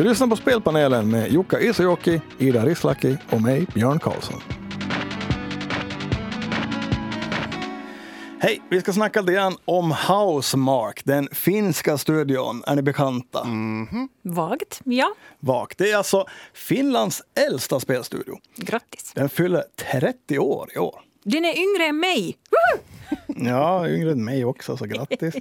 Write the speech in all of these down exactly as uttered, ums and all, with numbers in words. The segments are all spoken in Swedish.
Du lyssnar på Spelpanelen med Jukka Isojoki, Ida Rislaki och mig, Björn Karlsson. Hej, vi ska snacka lite grann om Housemarque, den finska studion. Är ni bekanta? Mm-hmm. Vagt, ja. Vagt. Det är alltså Finlands äldsta spelstudio. Grattis. Den fyller trettio år i år. Den är yngre än mig. Ja, yngre än mig också, så grattis.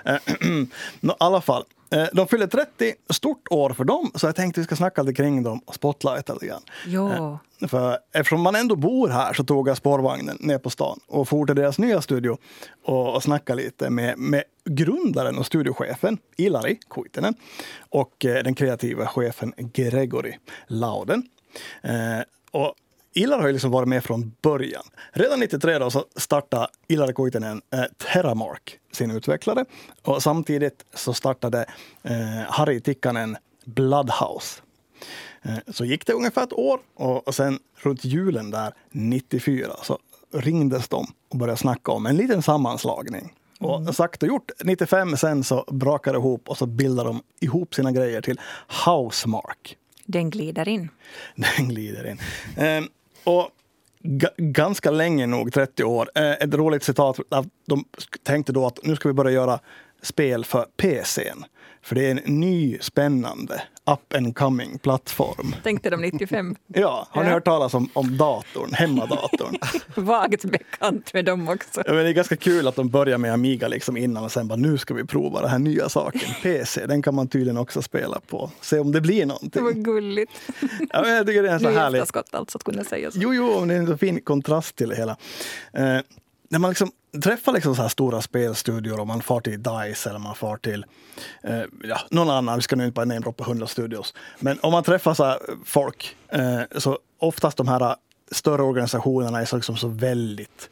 I alla fall, de fyller trettio, stort år för dem, så jag tänkte vi ska snacka lite kring dem och spotlighta lite grann. Ja. För eftersom man ändå bor här så tog jag spårvagnen ner på stan och for till deras nya studio och, och snacka lite med, med grundaren och studiochefen Ilari Kuitinen och eh, den kreativa chefen Gregory Lauden. Eh, och Ilari har ju liksom varit med från början. Redan nittiotre då så startade Ilari Kuitinen eh, Terramarque, sin utvecklare. Och samtidigt så startade eh, Harri Tikkanen Bloodhouse. Eh, så gick det ungefär ett år och, och sen runt julen där nittiofyra så ringdes de och började snacka om en liten sammanslagning. Och sagt och gjort, nittiofem sen så brakade det ihop och så bildade de ihop sina grejer till Housemarque. Den glider in. Den glider in. Eh, och g- ganska länge nog, trettio år. Eh, ett roligt citat, att de tänkte då att nu ska vi börja göra spel för P C:n. För det är en ny, spännande, up and coming plattform. Tänkte de nittiofem. Ja, har ni Ja. hört talas om, om datorn, hemmadatorn? Vagt bekant med dem också. Ja, men det är ganska kul att de börjar med Amiga liksom innan och sen bara nu ska vi prova den här nya saken. P C, den kan man tydligen också spela på. Se om det blir någonting. Det var gulligt. Ja, men jag tycker det är så Nu är härligt. efterskott alltså att kunna säga så. Jo, jo, det är en så fin kontrast till det hela. Eh, när man liksom träffar liksom så här stora spelstudior och man far till DICE eller man far till eh, ja, någon annan, vi ska nu inte bara namedroppa hundra studios. Men om man träffar så här folk eh, så oftast de här större organisationerna är så, liksom så väldigt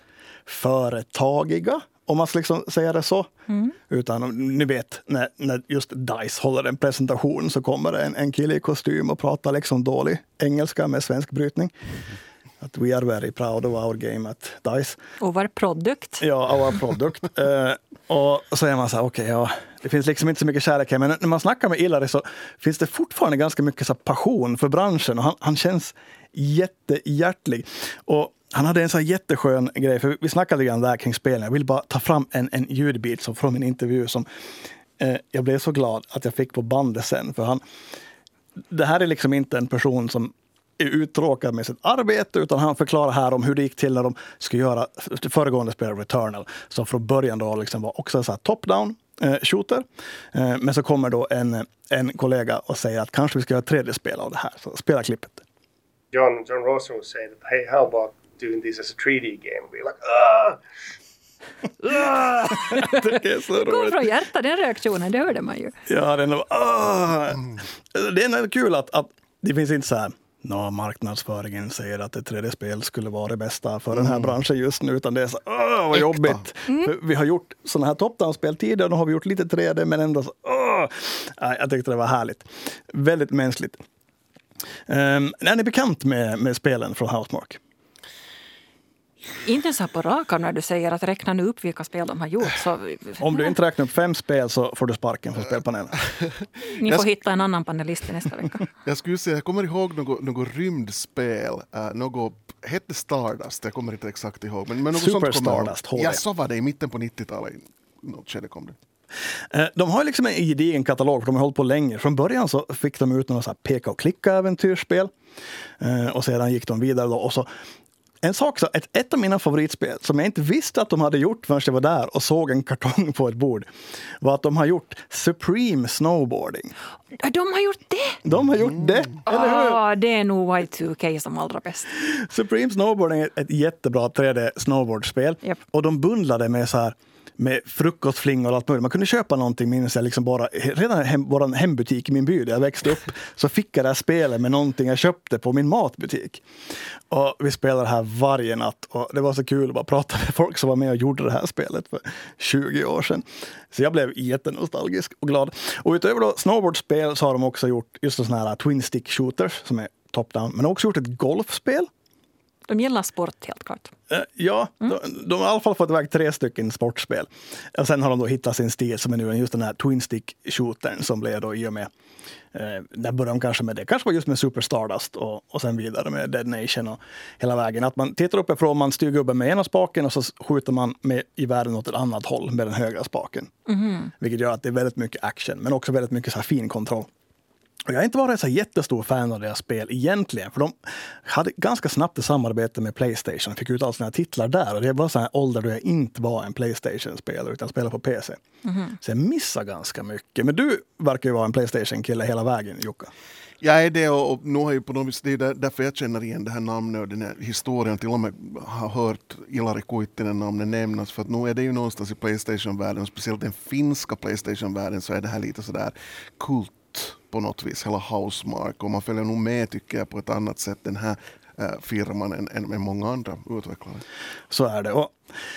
företagiga. Om man ska liksom säga det så. Mm. Utan ni vet, när, när just DICE håller en presentation så kommer det en, en kille i kostym och pratar liksom dålig engelska med svensk brytning. Att we are very proud of our game at DICE. Och var produkt. Ja, our product. uh, och så är man så här, okej, okay, ja, det finns liksom inte så mycket kärlek här. Men när man snackar med Ilari så finns det fortfarande ganska mycket så här passion för branschen. Och han, han känns jättehjärtlig. Och han hade en så här jätteskön grej, för vi snackade lite grann där kring spelen. Jag vill bara ta fram en, en ljudbit som från min intervju som eh, jag blev så glad att jag fick på bandet sen. För han, det här är liksom inte en person som är uttråkad med sitt arbete, utan han förklarar här om hur det gick till när de skulle göra föregående spel Returnal, som från början då liksom var också så här top-down eh, shooter. Eh, men så kommer då en, en kollega och säger att kanske vi ska göra ett tredje spel av det här. Så spela klippet. John John Rosen would say that, hey, how about doing this as a three D game? We're like, ah! Det är så Det kom roligt. från hjärtat, den reaktionen, det hörde man ju. Ja, det är, nog, ah! Det är nog kul att, att det finns inte så här, no, marknadsföringen säger att ett tredje spel skulle vara det bästa för den här branschen just nu, utan det är så, åh, vad jobbigt. Mm. För vi har gjort sådana här top-down-spel tidigare, då har vi gjort lite tre D, men ändå så, åh! Jag tyckte det var härligt. Väldigt mänskligt. Um, är ni bekant med, med spelen från Housemarque? Inte så på raka när du säger att räkna nu upp vilka spel de har gjort. Så... Om du inte räknar upp fem spel så får du sparken från spelpanelen. Ni får hitta en annan panelist nästa vecka. Jag skulle säga, jag kommer ihåg något, något rymdspel, uh, något hette Stardust, jag kommer inte exakt ihåg. Men, men något Super sånt kommer Stardust, H D. Ja, så var det i mitten på nittiotalet. Något skede kom det. De har liksom en gedigen katalog, för de har hållit på länge. Från början så fick de ut några så här peka och klicka äventyrsspel. Och sedan gick de vidare då. Och så en sak, så ett, ett av mina favoritspel som jag inte visste att de hade gjort förrän jag var där och såg en kartong på ett bord, var att de har gjort Supreme Snowboarding. De har gjort det? De har gjort det, eller hur? Ah, det är nog Y two K som allra bäst. Supreme Snowboarding är ett jättebra tre D snowboardspel. Yep. Och de bundlade med så här med frukostflingor och allt möjligt. Man kunde köpa någonting, minns jag, liksom bara, redan hem, vår hembutik i min by där jag växte upp, så fick jag det här spelet med någonting jag köpte på min matbutik. Och vi spelade det här varje natt och det var så kul att bara prata med folk som var med och gjorde det här spelet för tjugo år sedan. Så jag blev jättenostalgisk och glad. Och utöver då snowboardspel så har de också gjort just sådana här twin stick shooters som är top-down, men också gjort ett golfspel. De gillar sport helt klart. Uh, ja, mm. de, de har i alla fall fått iväg tre stycken sportspel. Och sen har de då hittat sin stil som är nu just den här twin stick shootern som blev då i och med uh, där började de kanske med det. Kanske var just med Super Stardust och, och sen vidare med Dead Nation och hela vägen. Att man tittar uppifrån, man styr gubben med ena spaken och så skjuter man med i världen åt ett annat håll med den högra spaken. Mm. Vilket gör att det är väldigt mycket action men också väldigt mycket så här fin kontroll. Och jag har inte varit så jättestor fan av deras spel egentligen. För de hade ganska snabbt ett samarbete med PlayStation. Jag fick ut alla sina titlar där. Och det var så här ålder då jag inte var en PlayStation-spelare utan spelade på P C. Mm-hmm. Så jag missade ganska mycket. Men du verkar ju vara en PlayStation-kille hela vägen, Jukka. Jag är det och, och nu har jag på något vis, det är därför jag känner igen det här namnet och den här historien. Till och med har hört Ilari Kuittinen namnet nämnas. För att nu är det ju någonstans i PlayStation-världen, speciellt den finska PlayStation-världen, så är det här lite sådär kult på något vis, hela Housemarque, och man följer nog med tycker jag på ett annat sätt den här äh, firman än, än med många andra utvecklare. Så är det. Och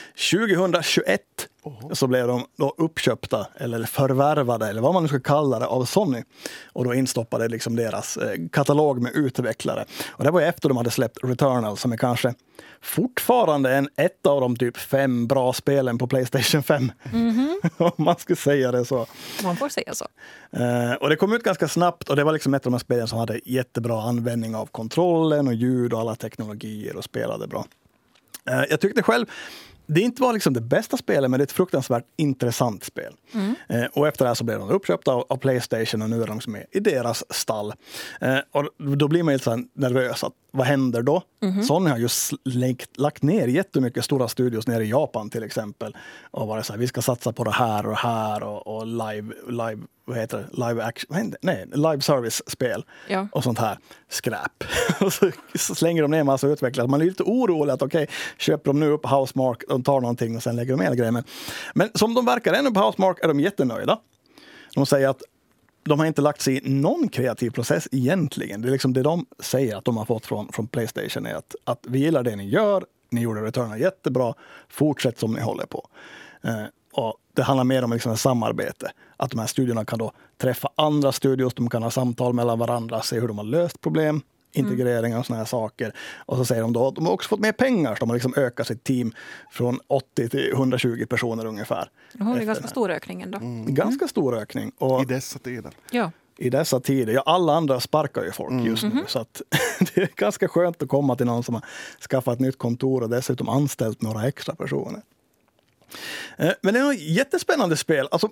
tjugohundratjugoett oh. så blev de då uppköpta eller förvärvade eller vad man nu ska kalla det av Sony och då instoppade liksom deras eh, katalog med utvecklare. Och det var ju efter de hade släppt Returnal som är kanske fortfarande en ett av de typ fem bra spelen på PlayStation fem. Mm-hmm. Om man ska säga det så. Man får säga så. Uh, och det kom ut ganska snabbt och det var liksom ett av de spelen som hade jättebra användning av kontrollen och ljud och alla teknologier och spelade bra. Uh, jag tyckte själv det inte var liksom det bästa spelet, men det är ett fruktansvärt intressant spel. Mm. Eh, och efter det här så blev de uppköpta av, av PlayStation och nu är de som är i deras stall. Eh, och då blir man ju så här nervös att vad händer då? Mm-hmm. Sony har ju lagt, lagt ner jättemycket stora studios nere i Japan till exempel. Och var det så här, vi ska satsa på det här och här och, och live, live, vad heter det? Live action, nej, live service-spel ja. Och sånt här skräp. Och så, så slänger de ner en massa utvecklare. Man är lite orolig att okej, okay, köper de nu upp Housemarque, de tar någonting och sen lägger de hela grejen. Men, men som de verkar ännu på Housemarque är de jättenöjda. De säger att de har inte lagt sig i någon kreativ process egentligen. Det är liksom det de säger att de har fått från, från PlayStation är att, att vi gillar det ni gör, ni gjorde Returnal jättebra, fortsätt som ni håller på. Eh, och det handlar mer om liksom ett samarbete. Att de här studiorna kan då träffa andra studios, de kan ha samtal mellan varandra, se hur de har löst problem, integrering och såna här saker. Och så säger de då att de har också fått mer pengar, så de har liksom ökat sitt team från åttio till hundratjugo personer ungefär. Det är ganska stor ökning ändå. Mm. Ganska stor ökning. Och i dessa tider. Ja. I dessa tider. Ja, alla andra sparkar ju folk mm. just nu. Mm-hmm. Så att det är ganska skönt att komma till någon som har skaffat ett nytt kontor och dessutom anställt några extra personer. Men det är ett jättespännande spel. Alltså,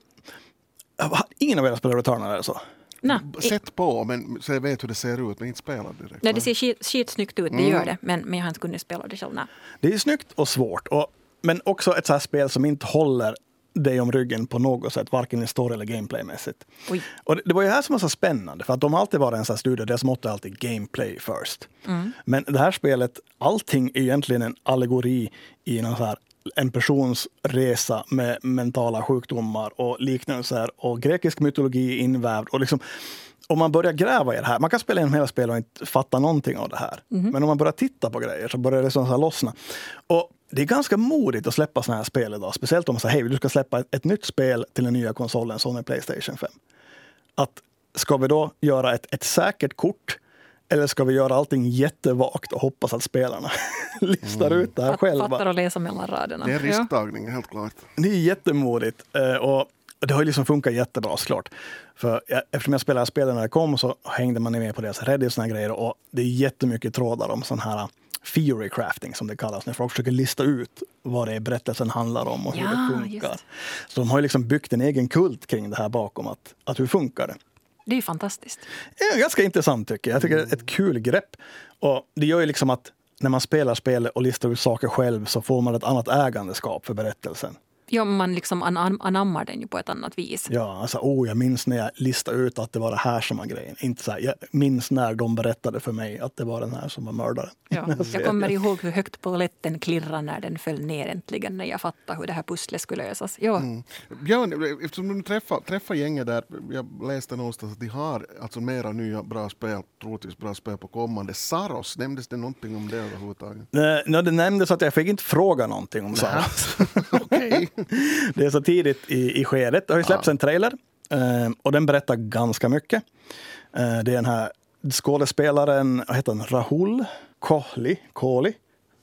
ingen av er spelar Returnal eller så? Nej. Sett på, men så jag vet hur det ser ut, men inte spelar direkt. Nej, det ser skit, skitsnyggt ut, det mm. gör det. Men, men jag har inte kunnat spela det själv. Nej. Det är snyggt och svårt. Och, men också ett så här spel som inte håller dig om ryggen på något sätt, varken i story eller gameplaymässigt. Oj. Och det, det var ju här som var så spännande, för att de alltid var en sån här studio, det som måste alltid gameplay first. Mm. Men det här spelet, allting är egentligen en allegori i någon så här en persons resa med mentala sjukdomar och liknelser och grekisk mytologi invävd. Och liksom, om man börjar gräva i det här, man kan spela in hela spel och inte fatta någonting av det här. Mm. Men om man börjar titta på grejer så börjar det så här lossna. Och det är ganska modigt att släppa såna här spel idag. Speciellt om man säger, hej, du ska släppa ett, ett nytt spel till den nya konsolen som är PlayStation fem. Att ska vi då göra ett, ett säkert kort, eller ska vi göra allting jättevagt och hoppas att spelarna listar mm. ut det här Fatt, själva? Fattar och läsa mellan raderna. Det är en risktagning, ja. Helt klart. Det är jättemodigt. Och det har ju liksom funkat jättebra, såklart. För jag, eftersom jag spelade spelen när det kom så hängde man med på deras Reddit och såna grejer. Och det är jättemycket trådar om sån här theory crafting som det kallas. När folk försöker lista ut vad det är berättelsen handlar om och ja, hur det funkar. Så de har ju liksom byggt en egen kult kring det här bakom. Att, att hur funkar det? Det är fantastiskt. Det är ganska intressant tycker jag. Jag tycker det är ett kul grepp. Och det gör ju liksom att när man spelar spel och listar ut saker själv så får man ett annat ägandeskap för berättelsen. Ja, man liksom an- anammar den ju på ett annat vis. Ja, alltså, oh, jag minns när jag listade ut att det var det här som var grejen. Inte så här, jag minns när de berättade för mig att det var den här som var mördaren. Ja, jag kommer ihåg hur högt polletten klirrade när den föll ner äntligen, när jag fattade hur det här pusslet skulle lösas. Ja, mm. ja eftersom du träffar, träffar gänget där, jag läste någonstans att de har alltså mera nya bra spel, troligtvis bra spel på kommande. Saros, nämndes det någonting om det överhuvudtaget? Nej, no, det nämndes att jag fick inte fråga någonting om Saros. Okej. Det är så tidigt i, i skedet. Det har ju släppts ja. en trailer eh, och den berättar ganska mycket. Eh, det är den här skådespelaren, vad heter han, Rahul Kohli, Kohli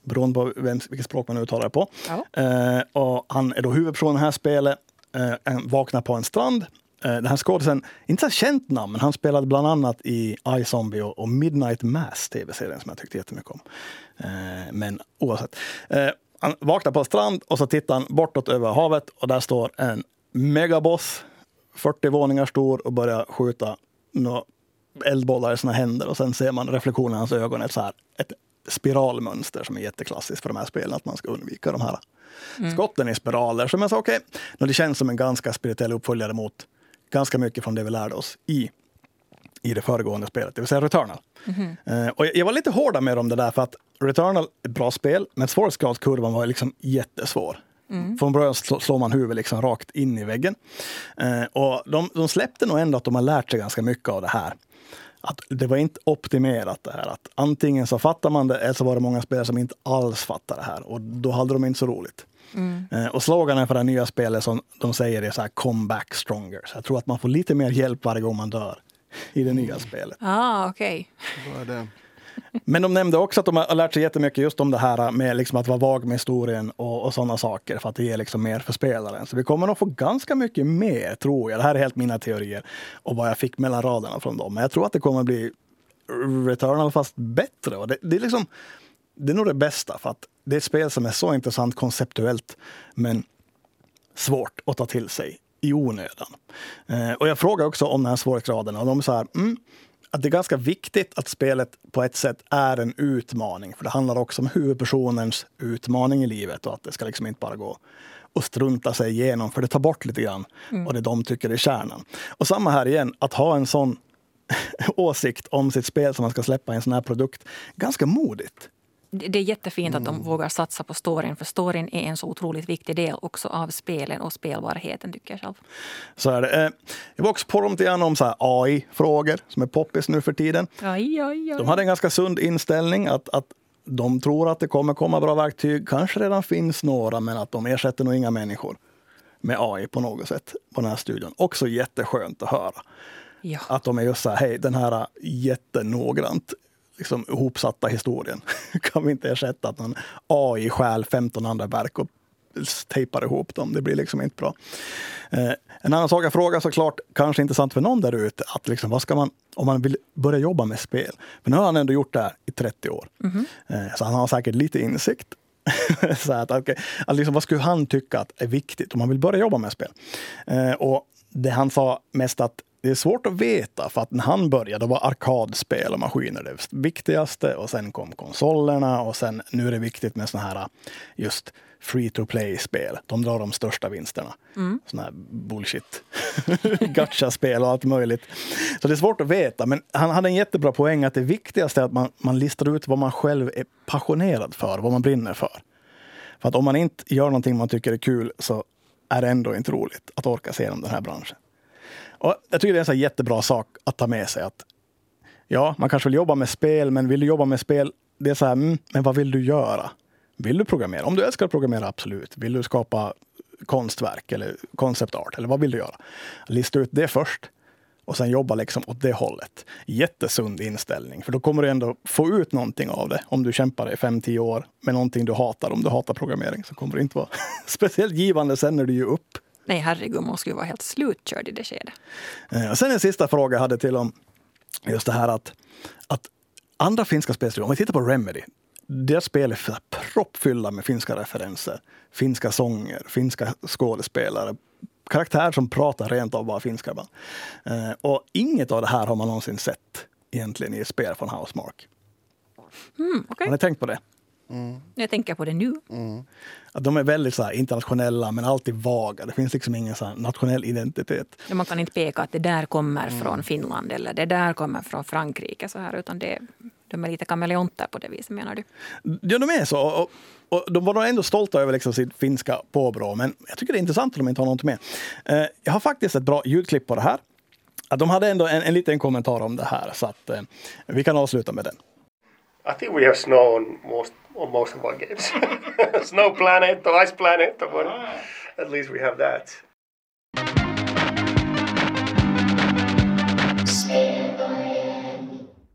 beroende på vem, vilket språk man uttalar det på. Ja. Eh, och han är då huvudpersonen i det här spelet. Eh, han vaknar på en strand. Eh, den här skådisen, inte så känt namn, men han spelade bland annat i iZombie och, och Midnight Mass, tv-serien som jag tyckte jättemycket om. Eh, men oavsett. Eh, han vaknar på en strand och så tittar han bortåt över havet och där står en megaboss, fyrtio våningar stor, och börjar skjuta några eldbollar i sina händer, och sen ser man reflektionen i hans ögon, ett, så här, ett spiralmönster som är jätteklassiskt för de här spelen, att man ska undvika de här mm. skotten i spiraler. Så jag sa okej, okay, det känns som en ganska spirituell uppföljare mot ganska mycket från det vi lärde oss i, i det föregående spelet, det vill säga Returnal. Mm. Uh, och jag, jag var lite hårda med om det där, för att Returnal är ett bra spel, men svårighetsgradskurvan var liksom jättesvår. Mm. Från början slår slå man huvudet liksom rakt in i väggen. Uh, och de, de släppte nog ändå att de har lärt sig ganska mycket av det här. Att det var inte optimerat det här. Att antingen så fattar man det, eller så var det många spelare som inte alls fattar det här. Och då hade de inte så roligt. Mm. Uh, och sloganen för det nya spelet som de säger är så här, come back stronger. Så jag tror att man får lite mer hjälp varje gång man dör i det nya spelet. Ah, okej. Okay. Men de nämnde också att de har lärt sig jättemycket just om det här med liksom att vara vag med historien och, och sådana saker, för att det ger liksom mer för spelaren. Så vi kommer nog få ganska mycket mer, tror jag. Det här är helt mina teorier och vad jag fick mellan raderna från dem. Men jag tror att det kommer bli Returnal fast bättre. Och det, det är liksom, det är nog det bästa, för att det är ett spel som är så intressant konceptuellt, men svårt att ta till sig i onödan. Eh, och jag frågar också om den här svårighetsgraden, och de är så här, mm, att det är ganska viktigt att spelet på ett sätt är en utmaning. För det handlar också om huvudpersonens utmaning i livet, och att det ska liksom inte bara gå och strunta sig igenom, för det tar bort lite grann. Mm. Och det de tycker är kärnan. Och samma här igen, att ha en sån åsikt om sitt spel som man ska släppa i en sån här produkt, ganska modigt. Det är jättefint att de mm. vågar satsa på storyn, för storyn är en så otroligt viktig del också av spelen och spelbarheten, tycker jag själv. Så är det. Jag var också på dem till gärna om så här A I-frågor som är poppis nu för tiden. Aj, aj, aj. De hade en ganska sund inställning att, att de tror att det kommer komma bra verktyg. Kanske redan finns några, men att de ersätter nog inga människor med A I på något sätt på den här studion. Också jätteskönt att höra. Ja. Att de är just så här, hej, den här jättenoggrant liksom ihopsatta historien kan vi inte ersätta att någon A I stjäl femton andra verk och tejpar ihop dem. Det blir liksom inte bra. Eh, en annan sak jag frågar, såklart, kanske intressant för någon där ute, att liksom, vad ska man, om man vill börja jobba med spel. För nu har han ändå gjort det här i trettio år. Mm-hmm. Eh, så han har säkert lite insikt. så att, okay, att liksom, vad skulle han tycka att är viktigt om man vill börja jobba med spel? Eh, och det han sa mest att det är svårt att veta, för att när han började var arkadspel och maskiner det viktigaste, och sen kom konsolerna, och sen nu är det viktigt med såna här just free-to-play-spel. De drar de största vinsterna. Mm. Såna här bullshit gacha-spel och allt möjligt. Så det är svårt att veta, men han hade en jättebra poäng att det viktigaste är att man, man listar ut vad man själv är passionerad för, vad man brinner för. För att om man inte gör någonting man tycker är kul, så är det ändå inte roligt att orka se om den här branschen. Och jag tycker det är en så jättebra sak att ta med sig, att ja, man kanske vill jobba med spel, men vill du jobba med spel, det är så här, mm, men vad vill du göra? Vill du programmera? Om du älskar att programmera, absolut. Vill du skapa konstverk eller konceptart, eller vad vill du göra? Lista ut det först och sen jobba liksom åt det hållet. Jättesund inställning, för då kommer du ändå få ut någonting av det. Om du kämpar i fem till tio år med någonting du hatar, om du hatar programmering, så kommer det inte vara speciellt givande sen när du ger upp. Nej, herregud, man skulle vara helt slutkörd i det skedet. Eh, och sen en sista fråga jag hade till om just det här att, att andra finska spelstudior, om vi tittar på Remedy, deras spel är proppfyllda med finska referenser, finska sånger, finska skådespelare, karaktärer som pratar rent av bara finska. Eh, och inget av det här har man någonsin sett egentligen i ett spel från Housemarque. Mm, okay. Har ni tänkt på det? Mm. Jag tänker på det nu. Mm. Att de är väldigt så här internationella, men alltid vaga. Det finns liksom ingen så här nationell identitet. Ja, man kan inte peka att det där kommer mm. från Finland eller det där kommer från Frankrike, så här, utan det, de är lite kameleonter på det viset, menar du? Ja, de är så. Och, och de var ändå stolta över liksom sitt finska påbrå, men jag tycker det är intressant att de inte har något med. Uh, jag har faktiskt ett bra ljudklipp på det här. Att de hade ändå en, en liten kommentar om det här, så att uh, vi kan avsluta med den. I think we have snow on most on most of our games. Snow Planet or Ice Planet or whatever. At least we have that.